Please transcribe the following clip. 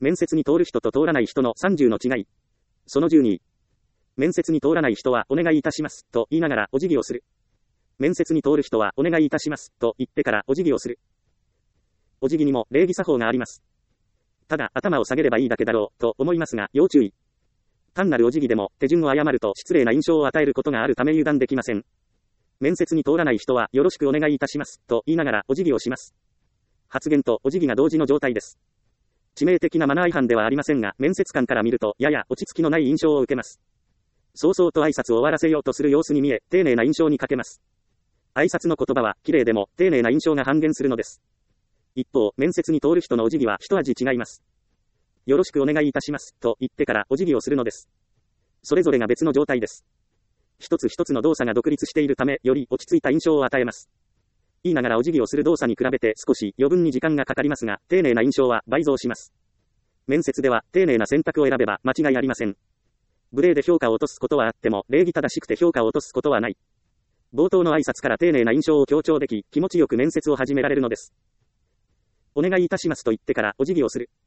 面接に通る人と通らない人の30の違い。その12。面接に通らない人はお願いいたします、と言いながらお辞儀をする。面接に通る人はお願いいたします、と言ってからお辞儀をする。お辞儀にも礼儀作法があります。ただ頭を下げればいいだけだろう、と思いますが、要注意。単なるお辞儀でも手順を誤ると失礼な印象を与えることがあるため油断できません。面接に通らない人はよろしくお願いいたします、と言いながらお辞儀をします。発言とお辞儀が同時の状態です。致命的なマナー違反ではありませんが、面接官から見るとやや落ち着きのない印象を受けます。早々と挨拶を終わらせようとする様子に見え、丁寧な印象に欠けます。挨拶の言葉は綺麗でも丁寧な印象が半減するのです。一方、面接に通る人のお辞儀は一味違います。よろしくお願いいたします、と言ってからお辞儀をするのです。それぞれが別の状態です。一つ一つの動作が独立しているため、より落ち着いた印象を与えます。言いながらお辞儀をする動作に比べて少し余分に時間がかかりますが、丁寧な印象は倍増します。面接では丁寧な選択を選べば間違いありません。無礼で評価を落とすことはあっても、礼儀正しくて評価を落とすことはない。冒頭の挨拶から丁寧な印象を強調でき、気持ちよく面接を始められるのです。お願いいたしますと言ってからお辞儀をする。